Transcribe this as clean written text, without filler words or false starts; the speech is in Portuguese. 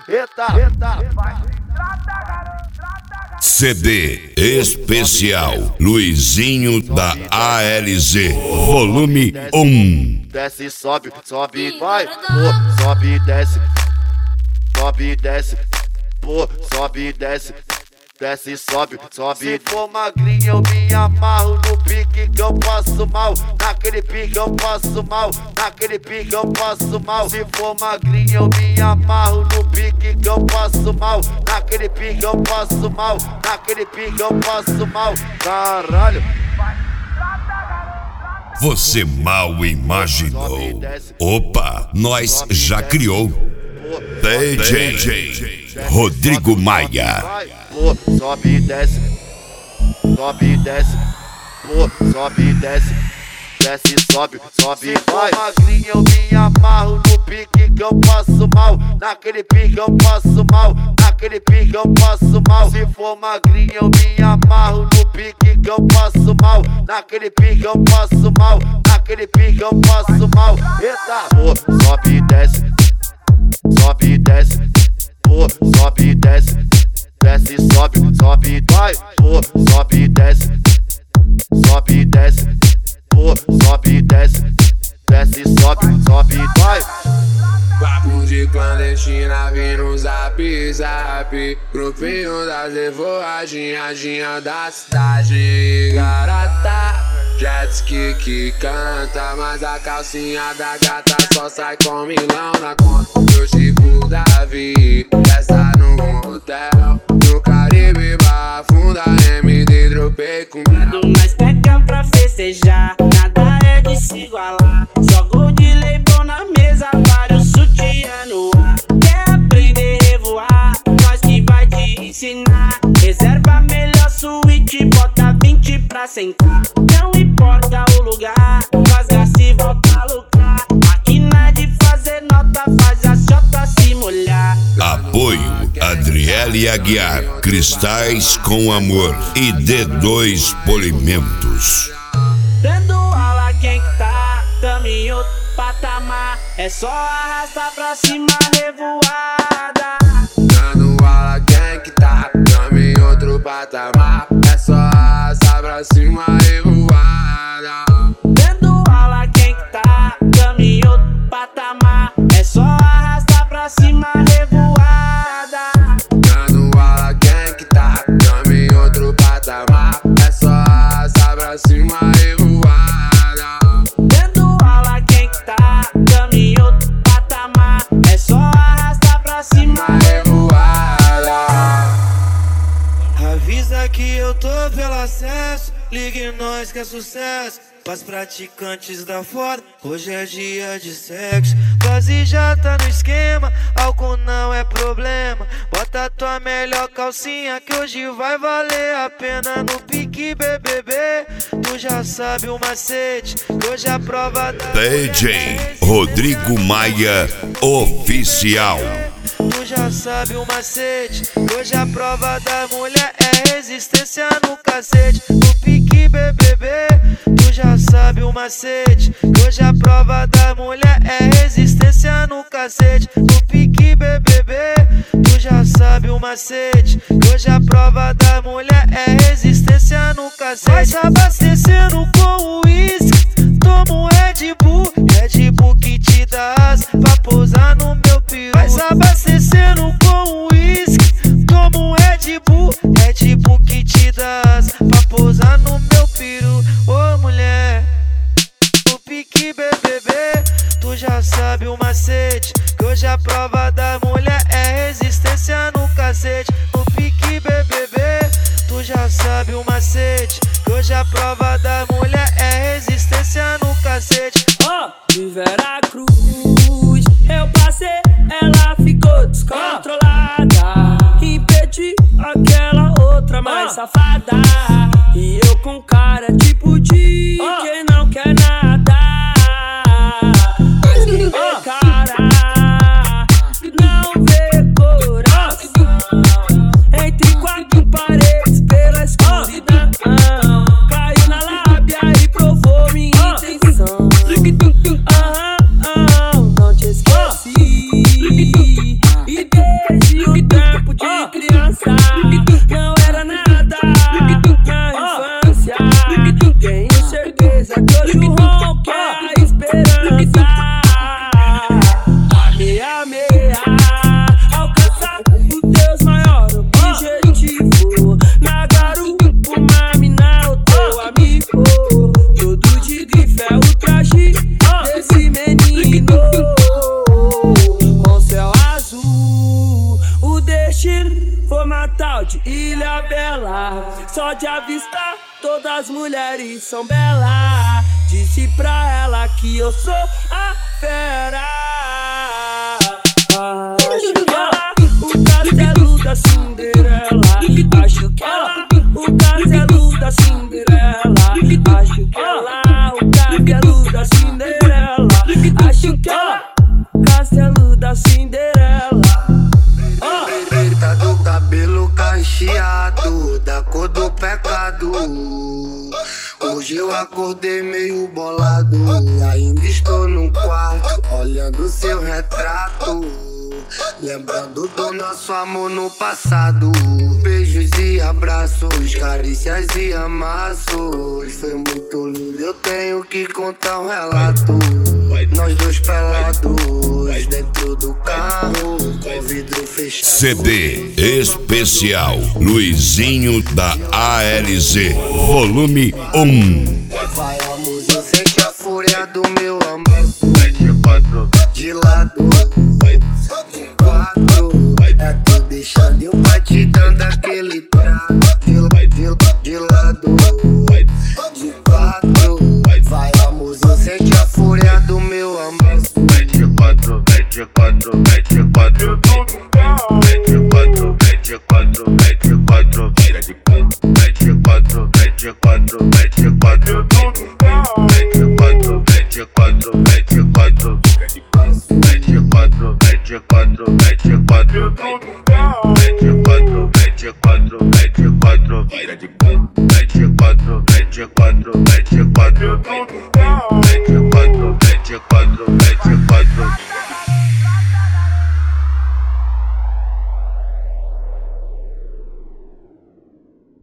CD especial Luizinho da ALZ, volume 1. Desce, sobe, sobe, vai, pô, sobe e desce, sobe e desce, pô, sobe e desce. Desce, sobe, sobe. Se for magrinho eu me amarro no pique que eu passo mal. Naquele pique eu passo mal. Naquele pique eu passo mal. Se for magrinho eu me amarro no pique que eu passo mal. Naquele pique eu passo mal. Naquele pique eu passo mal. Caralho. Você mal imaginou. Opa, nós já criou. DJ Rodrigo Maia. Pô, sobe e desce, sobe e desce, pô, sobe e desce, desce, sobe, sobe e vai. Magrinho eu me amarro no pique que eu passo mal. Naquele pique eu passo mal. Naquele pique eu passo mal. Se for magrinho eu me amarro no pique que eu passo mal. Naquele pique eu passo mal. Naquele pique eu passo mal. Eita, pô, sobe e desce, sobe e desce, pô, sobe e desce. Desce, sobe, sobe, vai, pô, sobe e desce, sobe e desce, pô, sobe e desce, desce, sobe, sobe, vai. Papo de clandestina vindo no zap, zap. Grupinho das levoadinha da cidade. Garota, jet ski que canta, mas a calcinha da gata só sai com milão na conta. Eu tipo Davi, festa no motel, no Caribe, barra funda, MD, dropei com mel. Mas pega pra festejar, nada é de se igualar. Jogo de leibão na mesa, vários sutiã no ar. Quer aprender a revoar? Nós que vai te ensinar. Reserva a melhor suíte, bota 20 pra sentar. Não importa o lugar, nós gasta e volta a lucrar. Máquina de fazer nota, faz a chota se molhar. Apoio Adriele Aguiar, Cristais com Amor e D2 Polimentos. Dando aula quem que tá, tamo em outro patamar. É só arrastar pra cima, revoada. Dando aula quem que tá, tamo em outro patamar. É só arrastar pra cima, revoada. Dando aula quem que tá, tamo em outro patamar. É só arrastar pra cima, revoada. Dando aula quem que tá, tamo em outro patamar. É só arrastar pra cima, revoada. Dando aula quem que tá, tamo em outro patamar. É só arrastar pra cima, revoada. Avisa que eu tô pelo acesso, ligue nós que é sucesso. Pras praticantes da foda, hoje é dia de sexo. Quase já tá no esquema, álcool não é problema. Bota tua melhor calcinha que hoje vai valer a pena. No pique BBB, tu já sabe o macete, que hoje a prova da DJ Rodrigo Maia Oficial. Tu já sabe o macete, que hoje a prova da mulher é resistência no cacete. No pique BBB, tu já sabe o macete, que hoje a prova da mulher é resistência no cacete. No pique BBB, tu já sabe o macete, que hoje a prova da mulher é resistência no cacete. Vai se abastecendo com o uísque, toma um Red Bull que te dá asa pra pousar no meu peru. Vai se abastecendo com o uísque, toma um Red Bull que te dá asa pra pousar no meu peru. Ô mulher, o pique BBB, tu já sabe o macete, que hoje a prova da mulher é resistência no cacete. O pique BBB, tu já sabe o macete, que hoje a prova da mulher é resistência no cacete. De Veracruz eu passei, ela ficou descontrolada. Impedi aquela outra mais safada. E eu com cara tipo de quem não quer nada. Mas que vê cara, não vê coração. Entre quatro paredes pela escuridão. ela. Só de avistar, todas as mulheres são belas. Disse pra ela que eu sou a fera. Acho que ela, o castelo da Cinderela. Acho que ela, o castelo da Cinderela. Acho que ela, o castelo da Cinderela. Acho que ela, o castelo da Cinderela. Preta do cabelo cacheado, da cor do pecado. Hoje eu acordei meio bolado, ainda estou no quarto, olhando seu retrato, lembrando do nosso amor no passado. Beijos e abraços, carícias e amassos. Foi muito lindo, eu tenho que contar um relato. Nós dois pelados, dentro do carro, com vidro fechado. CD especial Luizinho da ALZ, volume 1. Vai a música, sente a fúria do meu amor. De lado, de quatro, é tu deixando eu batidando aquele trato. De lado, de quatro, vai a música, sente a fúria do meu amor. Mete quatro, mete quatro, mete quatro, mete quatro, mete quatro, mete quatro, mete quatro, mete quatro, mete quatro, mete quatro, mete quatro, mete quatro, mete quatro, mete quatro, mete quatro, mete quatro.